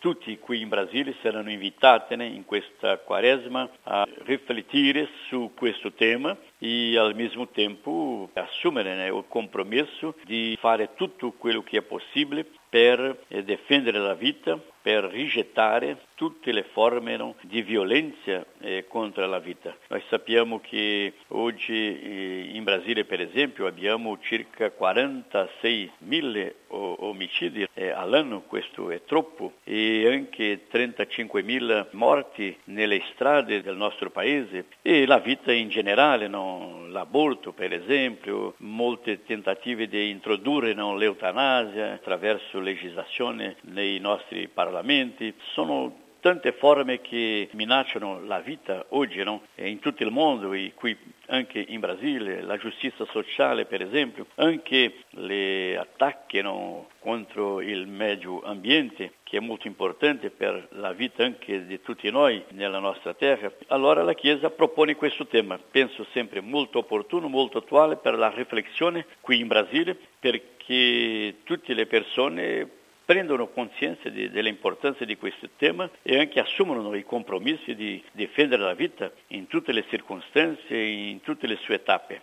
tutti qui in Brasile saranno invitati in questa Quaresma a riflettere su questo tema e al mesmo tempo assumere il compromesso di fare tutto quello che è possibile per difendere la vita, per rigettare tutte le forme di violenza contro la vita. Noi sappiamo che oggi in Brasile, per esempio, abbiamo circa 46.000 omicidi all'anno, questo è troppo, e anche 35.000 morti nelle strade del nostro paese e la vita in generale, l'aborto per esempio, molte tentative di introdurre l'eutanasia attraverso legislazione nei nostri parlamenti, sono tante forme che minacciano la vita oggi in tutto il mondo e qui anche in Brasile, la giustizia sociale per esempio, anche le attacchi contro il medio ambiente che è molto importante per la vita anche di tutti noi nella nostra terra. Allora la Chiesa propone questo tema, penso sempre molto opportuno, molto attuale per la riflessione qui in Brasile, perché tutte le persone prendono coscienza dell'importanza di questo tema e anche assumono i compromessi di difendere la vita in tutte le circostanze e in tutte le sue tappe.